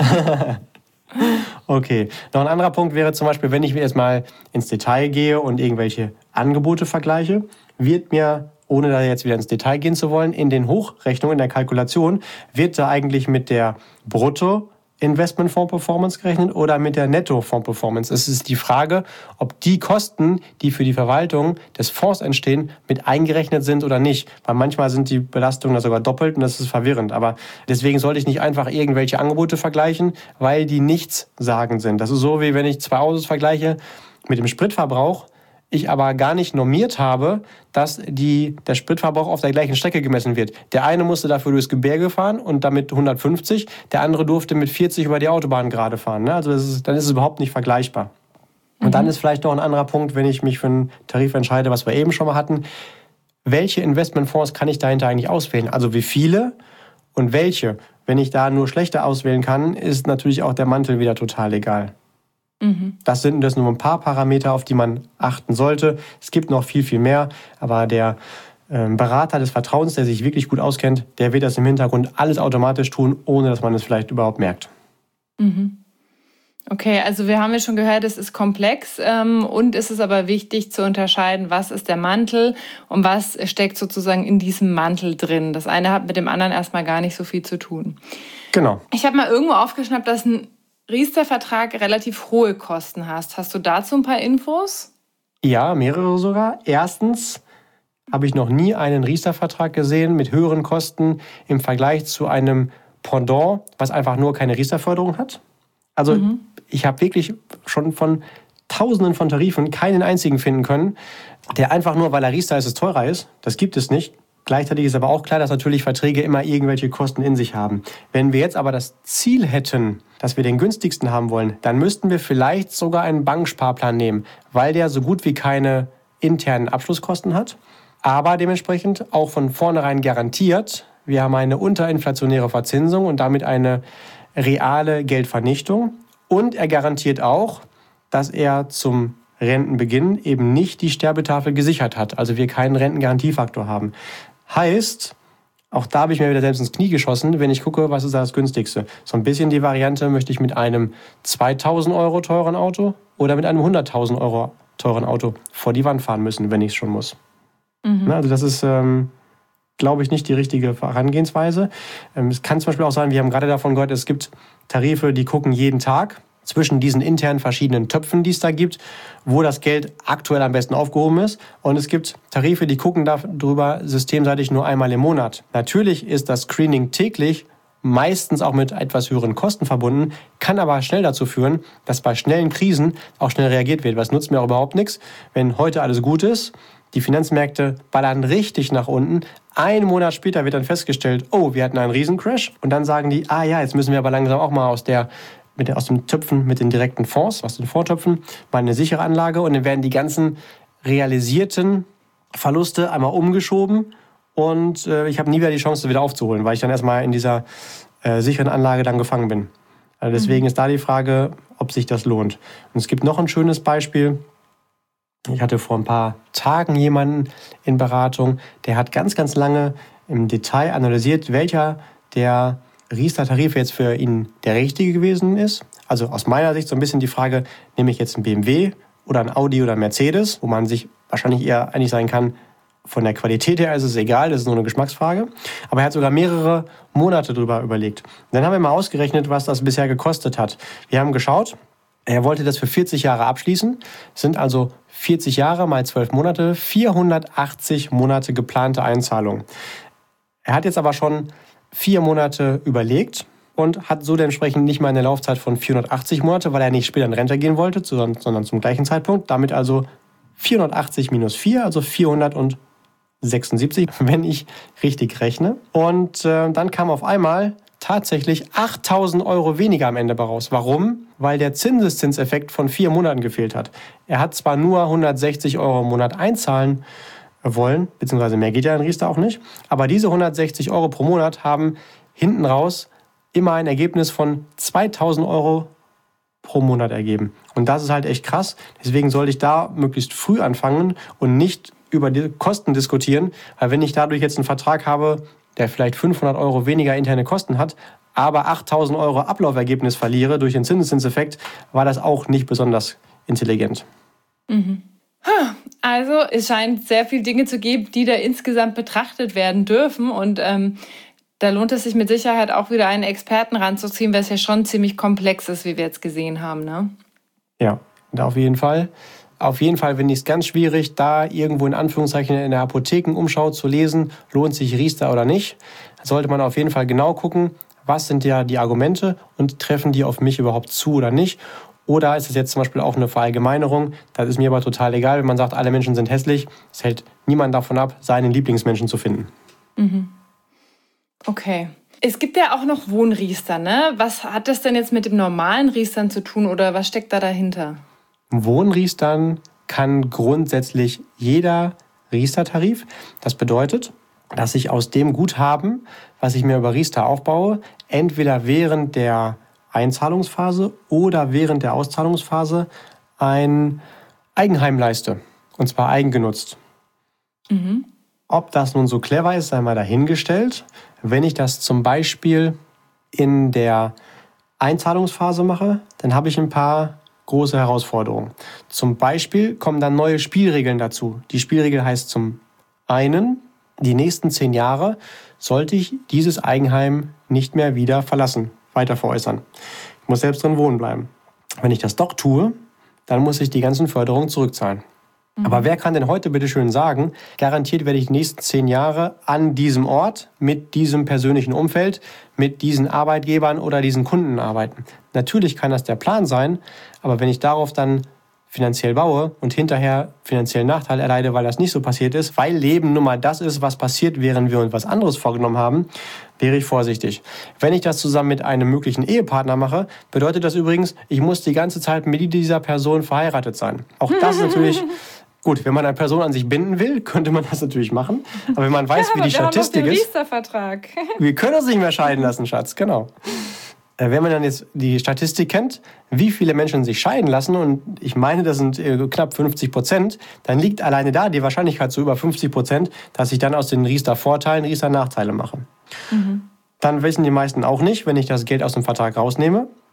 Okay, noch ein anderer Punkt wäre zum Beispiel, wenn ich jetzt mal ins Detail gehe und irgendwelche Angebote vergleiche, wird mir, ohne da jetzt wieder ins Detail gehen zu wollen, in den Hochrechnungen, in der Kalkulation, wird da eigentlich mit der Brutto-Investmentfonds-Performance gerechnet oder mit der Netto-Fonds-Performance. Es ist die Frage, ob die Kosten, die für die Verwaltung des Fonds entstehen, mit eingerechnet sind oder nicht. Weil manchmal sind die Belastungen da sogar doppelt und das ist verwirrend. Aber deswegen sollte ich nicht einfach irgendwelche Angebote vergleichen, weil die nichtssagend sind. Das ist so, wie wenn ich 2 Autos vergleiche mit dem Spritverbrauch, ich aber gar nicht normiert habe, dass der Spritverbrauch auf der gleichen Strecke gemessen wird. Der eine musste dafür durchs Gebirge fahren und damit 150, der andere durfte mit 40 über die Autobahn gerade fahren. Also dann ist es überhaupt nicht vergleichbar. Und dann ist vielleicht noch ein anderer Punkt, wenn ich mich für einen Tarif entscheide, was wir eben schon mal hatten, welche Investmentfonds kann ich dahinter eigentlich auswählen? Also wie viele und welche? Wenn ich da nur schlechte auswählen kann, ist natürlich auch der Mantel wieder total egal. Das sind nur ein paar Parameter, auf die man achten sollte. Es gibt noch viel, viel mehr, aber der Berater des Vertrauens, der sich wirklich gut auskennt, der wird das im Hintergrund alles automatisch tun, ohne dass man es vielleicht überhaupt merkt. Okay, also wir haben ja schon gehört, es ist komplex und es ist aber wichtig zu unterscheiden, was ist der Mantel und was steckt sozusagen in diesem Mantel drin. Das eine hat mit dem anderen erstmal gar nicht so viel zu tun. Genau. Ich habe mal irgendwo aufgeschnappt, dass ein Riester-Vertrag relativ hohe Kosten hast. Hast du dazu ein paar Infos? Ja, mehrere sogar. Erstens habe ich noch nie einen Riester-Vertrag gesehen mit höheren Kosten im Vergleich zu einem Pendant, was einfach nur keine Riester-Förderung hat. Also ich habe wirklich schon von Tausenden von Tarifen keinen einzigen finden können, der einfach nur, weil er Riester ist, teurer ist. Das gibt es nicht. Gleichzeitig ist aber auch klar, dass natürlich Verträge immer irgendwelche Kosten in sich haben. Wenn wir jetzt aber das Ziel hätten, dass wir den günstigsten haben wollen, dann müssten wir vielleicht sogar einen Banksparplan nehmen, weil der so gut wie keine internen Abschlusskosten hat, aber dementsprechend auch von vornherein garantiert, wir haben eine unterinflationäre Verzinsung und damit eine reale Geldvernichtung. Und er garantiert auch, dass er zum Rentenbeginn eben nicht die Sterbetafel gesichert hat, also wir keinen Rentengarantiefaktor haben. Heißt, auch da habe ich mir wieder selbst ins Knie geschossen, wenn ich gucke, was ist das günstigste. So ein bisschen die Variante, möchte ich mit einem 2.000 Euro teuren Auto oder mit einem 100.000 Euro teuren Auto vor die Wand fahren müssen, wenn ich es schon muss. Also das ist, glaube ich, nicht die richtige Herangehensweise. Es kann zum Beispiel auch sein, wir haben gerade davon gehört, es gibt Tarife, die gucken jeden Tag zwischen diesen internen verschiedenen Töpfen, die es da gibt, wo das Geld aktuell am besten aufgehoben ist. Und es gibt Tarife, die gucken darüber systemseitig nur einmal im Monat. Natürlich ist das Screening täglich, meistens auch mit etwas höheren Kosten verbunden, kann aber schnell dazu führen, dass bei schnellen Krisen auch schnell reagiert wird. Was nutzt mir auch überhaupt nichts, wenn heute alles gut ist, die Finanzmärkte ballern richtig nach unten. Einen Monat später wird dann festgestellt, oh, wir hatten einen Riesencrash. Und dann sagen die, jetzt müssen wir aber langsam auch mal aus den Töpfen mit den direkten Fonds, aus den Vortöpfen, mal eine sichere Anlage. Und dann werden die ganzen realisierten Verluste einmal umgeschoben. Und ich habe nie wieder die Chance, wieder aufzuholen, weil ich dann erstmal in dieser sicheren Anlage dann gefangen bin. Also deswegen ist da die Frage, ob sich das lohnt. Und es gibt noch ein schönes Beispiel. Ich hatte vor ein paar Tagen jemanden in Beratung, der hat ganz, ganz lange im Detail analysiert, welcher der Riester-Tarif jetzt für ihn der richtige gewesen ist. Also aus meiner Sicht so ein bisschen die Frage, nehme ich jetzt einen BMW oder ein Audi oder ein Mercedes, wo man sich wahrscheinlich eher einig sein kann, von der Qualität her ist es egal, das ist nur eine Geschmacksfrage. Aber er hat sogar mehrere Monate drüber überlegt. Und dann haben wir mal ausgerechnet, was das bisher gekostet hat. Wir haben geschaut, er wollte das für 40 Jahre abschließen. Das sind also 40 Jahre mal 12 Monate, 480 Monate geplante Einzahlung. Er hat jetzt aber schon 4 Monate überlegt und hat so dementsprechend nicht mal eine Laufzeit von 480 Monate, weil er nicht später in Rente gehen wollte, sondern zum gleichen Zeitpunkt. Damit also 480 minus 4, also 476, wenn ich richtig rechne. Und dann kam auf einmal tatsächlich 8.000 Euro weniger am Ende raus. Warum? Weil der Zinseszinseffekt von 4 Monaten gefehlt hat. Er hat zwar nur 160 Euro im Monat einzahlen wollen, beziehungsweise mehr geht ja in Riester auch nicht, aber diese 160 Euro pro Monat haben hinten raus immer ein Ergebnis von 2.000 Euro pro Monat ergeben. Und das ist halt echt krass. Deswegen sollte ich da möglichst früh anfangen und nicht über die Kosten diskutieren, weil wenn ich dadurch jetzt einen Vertrag habe, der vielleicht 500 Euro weniger interne Kosten hat, aber 8.000 Euro Ablaufergebnis verliere durch den Zinseszinseffekt, war das auch nicht besonders intelligent. Also es scheint sehr viele Dinge zu geben, die da insgesamt betrachtet werden dürfen. Und da lohnt es sich mit Sicherheit auch wieder einen Experten ranzuziehen, weil es ja schon ziemlich komplex ist, wie wir jetzt gesehen haben. Ne? Ja, auf jeden Fall. Auf jeden Fall finde ich es ganz schwierig, da irgendwo in Anführungszeichen in der Apothekenumschau zu lesen, lohnt sich Riester oder nicht. Da sollte man auf jeden Fall genau gucken, was sind ja die Argumente und treffen die auf mich überhaupt zu oder nicht. Oder ist es jetzt zum Beispiel auch eine Verallgemeinerung? Das ist mir aber total egal, wenn man sagt, alle Menschen sind hässlich. Es hält niemand davon ab, seinen Lieblingsmenschen zu finden. Okay. Es gibt ja auch noch Wohnriester, ne? Was hat das denn jetzt mit dem normalen Riestern zu tun oder was steckt da dahinter? Wohnriestern kann grundsätzlich jeder Riester-Tarif. Das bedeutet, dass ich aus dem Guthaben, was ich mir über Riester aufbaue, entweder während der Einzahlungsphase oder während der Auszahlungsphase ein Eigenheim leiste. Und zwar eigengenutzt. Ob das nun so clever ist, sei mal dahingestellt. Wenn ich das zum Beispiel in der Einzahlungsphase mache, dann habe ich ein paar große Herausforderungen. Zum Beispiel kommen dann neue Spielregeln dazu. Die Spielregel heißt zum einen, die nächsten 10 Jahre sollte ich dieses Eigenheim nicht mehr wieder verlassen, weiter veräußern. Ich muss selbst drin wohnen bleiben. Wenn ich das doch tue, dann muss ich die ganzen Förderungen zurückzahlen. Aber wer kann denn heute bitte schön sagen, garantiert werde ich die nächsten 10 Jahre an diesem Ort, mit diesem persönlichen Umfeld, mit diesen Arbeitgebern oder diesen Kunden arbeiten? Natürlich kann das der Plan sein, aber wenn ich darauf dann finanziell baue und hinterher finanziellen Nachteil erleide, weil das nicht so passiert ist, weil Leben nun mal das ist, was passiert, während wir uns was anderes vorgenommen haben, wäre ich vorsichtig. Wenn ich das zusammen mit einem möglichen Ehepartner mache, bedeutet das übrigens, ich muss die ganze Zeit mit dieser Person verheiratet sein. Auch das ist natürlich gut, wenn man eine Person an sich binden will, könnte man das natürlich machen. Aber wenn man weiß, wie die Statistik ist, Riester-Vertrag. Wir können uns nicht mehr scheiden lassen, Schatz, genau. Wenn man dann jetzt die Statistik kennt, wie viele Menschen sich scheiden lassen, und ich meine, das sind knapp 50%, dann liegt alleine da die Wahrscheinlichkeit zu über 50%, dass ich dann aus den Riester-Vorteilen Riester-Nachteile mache. Dann wissen die meisten auch nicht, wenn ich das Geld aus dem Vertrag rausnehme,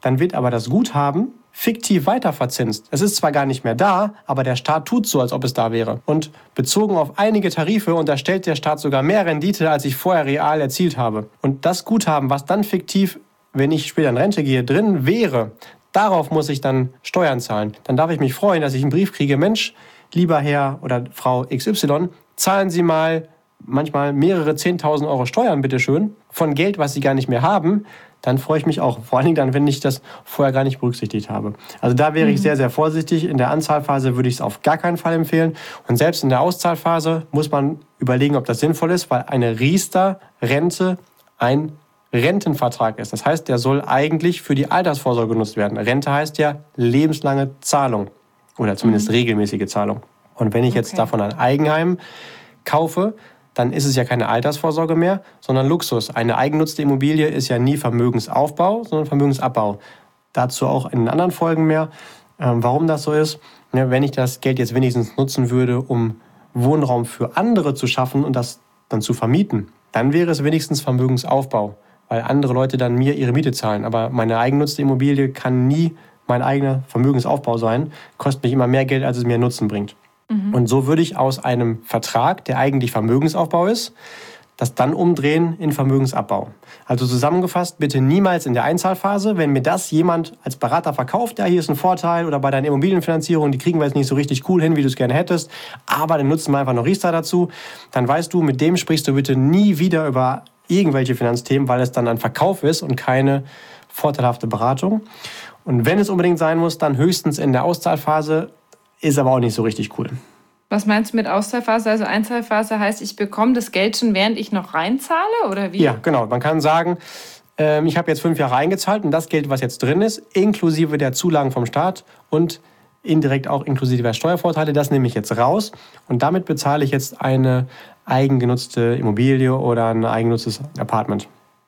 dann wird aber das Guthaben fiktiv weiterverzinst. Es ist zwar gar nicht mehr da, aber der Staat tut so, als ob es da wäre. Und bezogen auf einige Tarife unterstellt der Staat sogar mehr Rendite, als ich vorher real erzielt habe. Und das Guthaben, was dann fiktiv, wenn ich später in Rente gehe, drin wäre, darauf muss ich dann Steuern zahlen. Dann darf ich mich freuen, dass ich einen Brief kriege, Mensch, lieber Herr oder Frau XY, zahlen Sie mal manchmal mehrere 10.000 Euro Steuern, bitteschön, von Geld, was Sie gar nicht mehr haben. Dann freue ich mich auch. Vor allen Dingen dann, wenn ich das vorher gar nicht berücksichtigt habe. Also da wäre ich sehr, sehr vorsichtig. In der Anzahlphase würde ich es auf gar keinen Fall empfehlen. Und selbst in der Auszahlphase muss man überlegen, ob das sinnvoll ist, weil eine Riester-Rente ein Rentenvertrag ist. Das heißt, der soll eigentlich für die Altersvorsorge genutzt werden. Rente heißt ja lebenslange Zahlung oder zumindest regelmäßige Zahlung. Und wenn ich jetzt davon ein Eigenheim kaufe, dann ist es ja keine Altersvorsorge mehr, sondern Luxus. Eine eigennutzte Immobilie ist ja nie Vermögensaufbau, sondern Vermögensabbau. Dazu auch in anderen Folgen mehr, warum das so ist. Ja, wenn ich das Geld jetzt wenigstens nutzen würde, um Wohnraum für andere zu schaffen und das dann zu vermieten, dann wäre es wenigstens Vermögensaufbau, weil andere Leute dann mir ihre Miete zahlen. Aber meine eigennutzte Immobilie kann nie mein eigener Vermögensaufbau sein, kostet mich immer mehr Geld, als es mir Nutzen bringt. Und so würde ich aus einem Vertrag, der eigentlich Vermögensaufbau ist, das dann umdrehen in Vermögensabbau. Also zusammengefasst, bitte niemals in der Einzahlphase, wenn mir das jemand als Berater verkauft, ja, hier ist ein Vorteil, oder bei deiner Immobilienfinanzierung, die kriegen wir jetzt nicht so richtig cool hin, wie du es gerne hättest, aber dann nutzen wir einfach noch Riester dazu, dann weißt du, mit dem sprichst du bitte nie wieder über irgendwelche Finanzthemen, weil es dann ein Verkauf ist und keine vorteilhafte Beratung. Und wenn es unbedingt sein muss, dann höchstens in der Auszahlphase, ist aber auch nicht so richtig cool. Was meinst du mit Auszahlphase? Also Einzahlphase heißt, ich bekomme das Geld schon, während ich noch reinzahle, oder wie? Ja, genau. Man kann sagen, ich habe jetzt 5 Jahre eingezahlt und das Geld, was jetzt drin ist, inklusive der Zulagen vom Staat und indirekt auch inklusive der Steuervorteile, das nehme ich jetzt raus und damit bezahle ich jetzt eine eigengenutzte Immobilie oder ein eigengenutztes Apartment.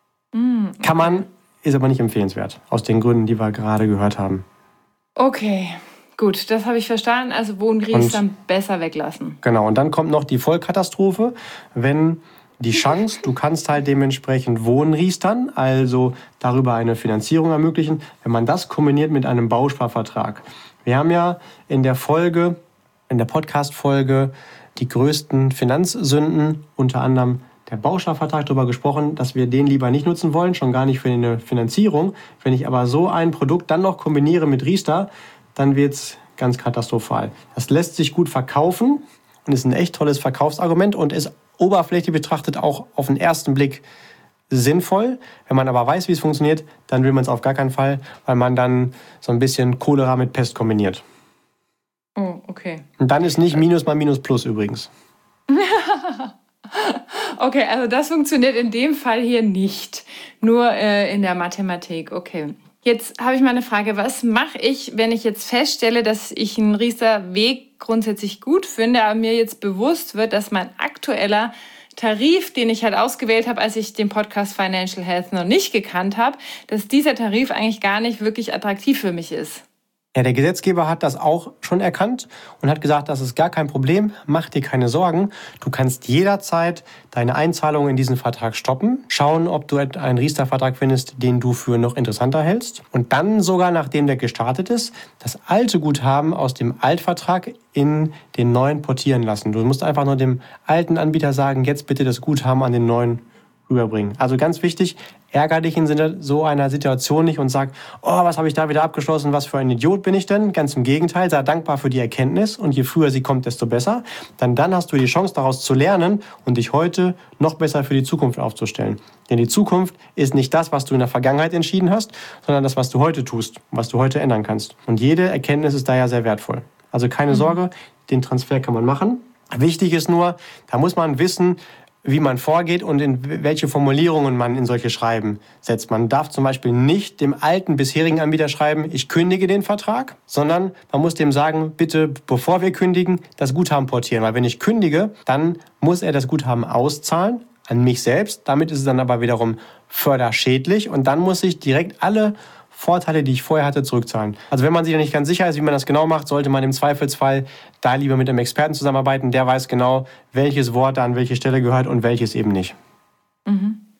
Okay. Kann man, ist aber nicht empfehlenswert, aus den Gründen, die wir gerade gehört haben. Okay. Gut, das habe ich verstanden. Also Wohnriestern besser weglassen. Genau, und dann kommt noch die Vollkatastrophe, wenn die Chance, du kannst halt dementsprechend Wohnriestern, also darüber eine Finanzierung ermöglichen, wenn man das kombiniert mit einem Bausparvertrag. Wir haben ja in der Podcast-Folge die größten Finanzsünden, unter anderem der Bausparvertrag, darüber gesprochen, dass wir den lieber nicht nutzen wollen, schon gar nicht für eine Finanzierung. Wenn ich aber so ein Produkt dann noch kombiniere mit Riester, dann wird es ganz katastrophal. Das lässt sich gut verkaufen und ist ein echt tolles Verkaufsargument und ist oberflächlich betrachtet auch auf den ersten Blick sinnvoll. Wenn man aber weiß, wie es funktioniert, dann will man es auf gar keinen Fall, weil man dann so ein bisschen Cholera mit Pest kombiniert. Oh, okay. Und dann ist nicht Minus mal Minus Plus übrigens. Okay, also das funktioniert in dem Fall hier nicht. Nur in der Mathematik, okay. Jetzt habe ich mal eine Frage. Was mache ich, wenn ich jetzt feststelle, dass ich einen Riester-Weg grundsätzlich gut finde, aber mir jetzt bewusst wird, dass mein aktueller Tarif, den ich halt ausgewählt habe, als ich den Podcast Financial Health noch nicht gekannt habe, dass dieser Tarif eigentlich gar nicht wirklich attraktiv für mich ist? Ja, der Gesetzgeber hat das auch schon erkannt und hat gesagt, das ist gar kein Problem, mach dir keine Sorgen. Du kannst jederzeit deine Einzahlung in diesen Vertrag stoppen, schauen, ob du einen Riester-Vertrag findest, den du für noch interessanter hältst und dann sogar, nachdem der gestartet ist, das alte Guthaben aus dem Altvertrag in den neuen portieren lassen. Du musst einfach nur dem alten Anbieter sagen, jetzt bitte das Guthaben an den neuen rüberbringen. Also ganz wichtig, ärger dich in so einer Situation nicht und sag, oh, was habe ich da wieder abgeschlossen, was für ein Idiot bin ich denn? Ganz im Gegenteil, sei dankbar für die Erkenntnis und je früher sie kommt, desto besser. Dann hast du die Chance, daraus zu lernen und dich heute noch besser für die Zukunft aufzustellen. Denn die Zukunft ist nicht das, was du in der Vergangenheit entschieden hast, sondern das, was du heute tust, was du heute ändern kannst. Und jede Erkenntnis ist daher sehr wertvoll. Also keine Sorge, den Transfer kann man machen. Wichtig ist nur, da muss man wissen, wie man vorgeht und in welche Formulierungen man in solche Schreiben setzt. Man darf zum Beispiel nicht dem alten bisherigen Anbieter schreiben, ich kündige den Vertrag, sondern man muss dem sagen, bitte, bevor wir kündigen, das Guthaben portieren. Weil wenn ich kündige, dann muss er das Guthaben auszahlen an mich selbst. Damit ist es dann aber wiederum förderschädlich und dann muss ich direkt alle Vorteile, die ich vorher hatte, zurückzahlen. Also wenn man sich da nicht ganz sicher ist, wie man das genau macht, sollte man im Zweifelsfall da lieber mit einem Experten zusammenarbeiten. Der weiß genau, welches Wort da an welche Stelle gehört und welches eben nicht.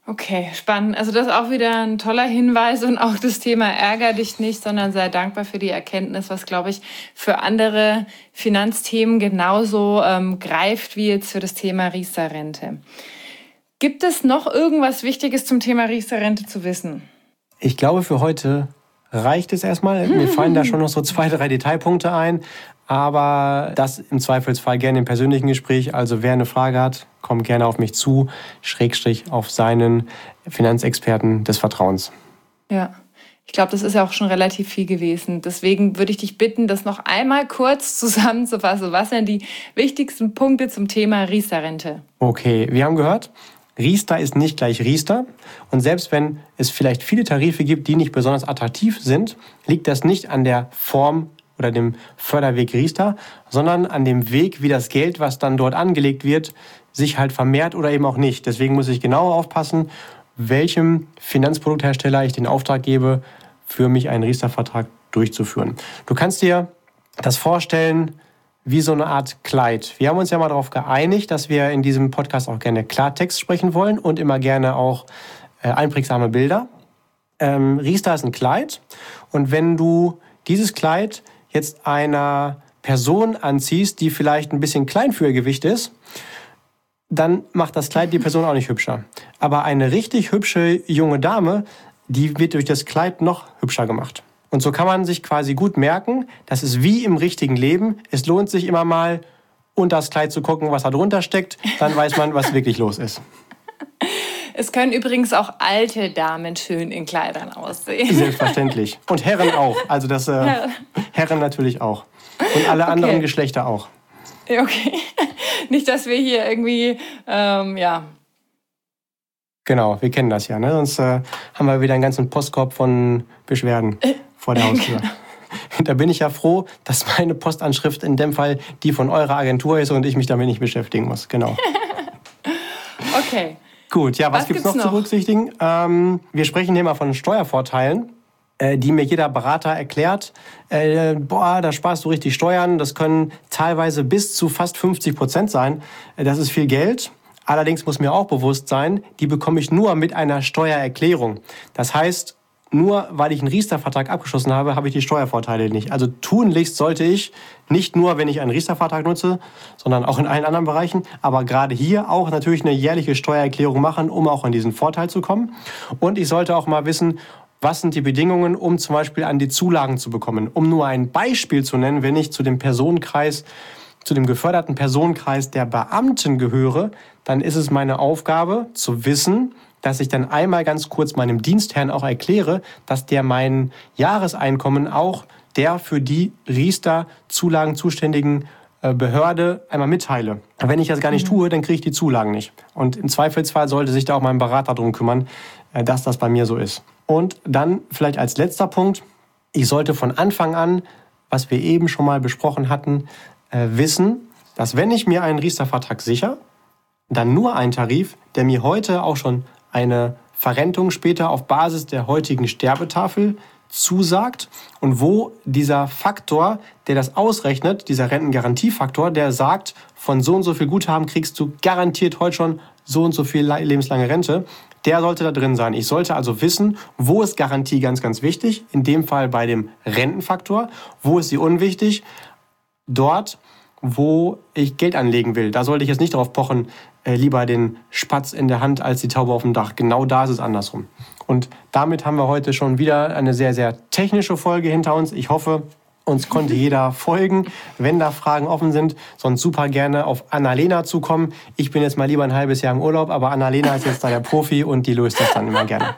Okay, spannend. Also das ist auch wieder ein toller Hinweis und auch das Thema ärger dich nicht, sondern sei dankbar für die Erkenntnis, was, glaube ich, für andere Finanzthemen genauso greift wie jetzt für das Thema Riester-Rente. Gibt es noch irgendwas Wichtiges zum Thema Riester-Rente zu wissen? Ich glaube, für heute reicht es erstmal. Mir fallen da schon noch so 2, 3 Detailpunkte ein. Aber das im Zweifelsfall gerne im persönlichen Gespräch. Also wer eine Frage hat, kommt gerne auf mich zu, / auf seinen Finanzexperten des Vertrauens. Ja, ich glaube, das ist ja auch schon relativ viel gewesen. Deswegen würde ich dich bitten, das noch einmal kurz zusammenzufassen. Was sind die wichtigsten Punkte zum Thema Riester-Rente? Okay, wir haben gehört, Riester ist nicht gleich Riester. Und selbst wenn es vielleicht viele Tarife gibt, die nicht besonders attraktiv sind, liegt das nicht an der Form oder dem Förderweg Riester, sondern an dem Weg, wie das Geld, was dann dort angelegt wird, sich halt vermehrt oder eben auch nicht. Deswegen muss ich genau aufpassen, welchem Finanzprodukthersteller ich den Auftrag gebe, für mich einen Riester-Vertrag durchzuführen. Du kannst dir das vorstellen wie so eine Art Kleid. Wir haben uns ja mal darauf geeinigt, dass wir in diesem Podcast auch gerne Klartext sprechen wollen und immer gerne auch einprägsame Bilder. Riester ist ein Kleid und wenn du dieses Kleid jetzt einer Person anziehst, die vielleicht ein bisschen klein für ihr Gewicht ist, dann macht das Kleid die Person auch nicht hübscher. Aber eine richtig hübsche junge Dame, die wird durch das Kleid noch hübscher gemacht. Und so kann man sich quasi gut merken, das ist wie im richtigen Leben. Es lohnt sich immer mal, unter das Kleid zu gucken, was da drunter steckt. Dann weiß man, was wirklich los ist. Es können übrigens auch alte Damen schön in Kleidern aussehen. Selbstverständlich. Und Herren auch. Also das Herren natürlich auch. Und alle anderen Geschlechter auch. Okay. Nicht, dass wir hier irgendwie, Genau, wir kennen das ja. Ne? Sonst haben wir wieder einen ganzen Postkorb von Beschwerden vor der Haustür. Da bin ich ja froh, dass meine Postanschrift in dem Fall die von eurer Agentur ist und ich mich damit nicht beschäftigen muss. Genau. Okay. Gut, ja, was gibt's noch zu berücksichtigen? Wir sprechen hier mal von Steuervorteilen, die mir jeder Berater erklärt. Da sparst du richtig Steuern. Das können teilweise bis zu fast 50% sein. Das ist viel Geld. Allerdings muss mir auch bewusst sein, die bekomme ich nur mit einer Steuererklärung. Das heißt, nur weil ich einen Riester-Vertrag abgeschlossen habe, habe ich die Steuervorteile nicht. Also tunlichst sollte ich, nicht nur wenn ich einen Riester-Vertrag nutze, sondern auch in allen anderen Bereichen, aber gerade hier auch natürlich eine jährliche Steuererklärung machen, um auch an diesen Vorteil zu kommen. Und ich sollte auch mal wissen, was sind die Bedingungen, um zum Beispiel an die Zulagen zu bekommen. Um nur ein Beispiel zu nennen, wenn ich zu dem geförderten Personenkreis der Beamten gehöre, dann ist es meine Aufgabe zu wissen, dass ich dann einmal ganz kurz meinem Dienstherrn auch erkläre, dass der mein Jahreseinkommen auch der für die Riester-Zulagen zuständigen Behörde einmal mitteile. Wenn ich das gar nicht tue, dann kriege ich die Zulagen nicht. Und im Zweifelsfall sollte sich da auch mein Berater darum kümmern, dass das bei mir so ist. Und dann vielleicht als letzter Punkt, ich sollte von Anfang an, was wir eben schon mal besprochen hatten, wissen, dass wenn ich mir einen Riester-Vertrag sichere, dann nur ein Tarif, der mir heute auch schon eine Verrentung später auf Basis der heutigen Sterbetafel zusagt und wo dieser Faktor, der das ausrechnet, dieser Rentengarantiefaktor, der sagt, von so und so viel Guthaben kriegst du garantiert heute schon so und so viel lebenslange Rente, der sollte da drin sein. Ich sollte also wissen, wo ist Garantie ganz, ganz wichtig, in dem Fall bei dem Rentenfaktor, wo ist sie unwichtig, dort, wo ich Geld anlegen will. Da sollte ich jetzt nicht darauf pochen, lieber den Spatz in der Hand als die Taube auf dem Dach. Genau da ist es andersrum. Und damit haben wir heute schon wieder eine sehr, sehr technische Folge hinter uns. Ich hoffe, uns konnte jeder folgen. Wenn da Fragen offen sind, sonst super gerne auf Annalena zukommen. Ich bin jetzt mal lieber ein halbes Jahr im Urlaub, aber Annalena ist jetzt da der Profi und die löst das dann immer gerne.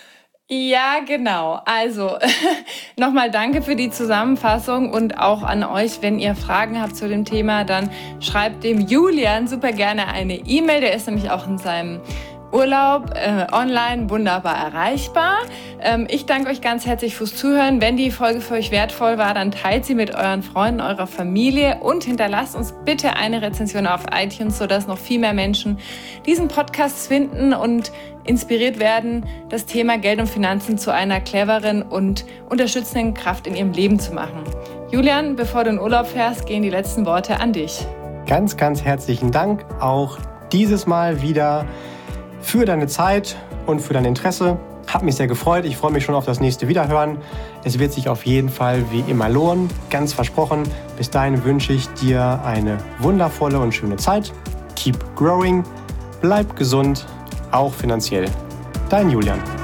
Ja, genau. Also nochmal danke für die Zusammenfassung und auch an euch, wenn ihr Fragen habt zu dem Thema, dann schreibt dem Julian super gerne eine E-Mail. Der ist nämlich auch in seinem Urlaub online wunderbar erreichbar. Ich danke euch ganz herzlich fürs Zuhören. Wenn die Folge für euch wertvoll war, dann teilt sie mit euren Freunden, eurer Familie und hinterlasst uns bitte eine Rezension auf iTunes, sodass noch viel mehr Menschen diesen Podcast finden und inspiriert werden, das Thema Geld und Finanzen zu einer cleveren und unterstützenden Kraft in ihrem Leben zu machen. Julian, bevor du in Urlaub fährst, gehen die letzten Worte an dich. Ganz, ganz herzlichen Dank auch dieses Mal wieder für deine Zeit, und für dein Interesse. Hat mich sehr gefreut. Ich freue mich schon auf das nächste Wiederhören. Es wird sich auf jeden Fall wie immer lohnen. Ganz versprochen. Bis dahin wünsche ich dir eine wundervolle und schöne Zeit. Keep growing. Bleib gesund, auch finanziell. Dein Julian.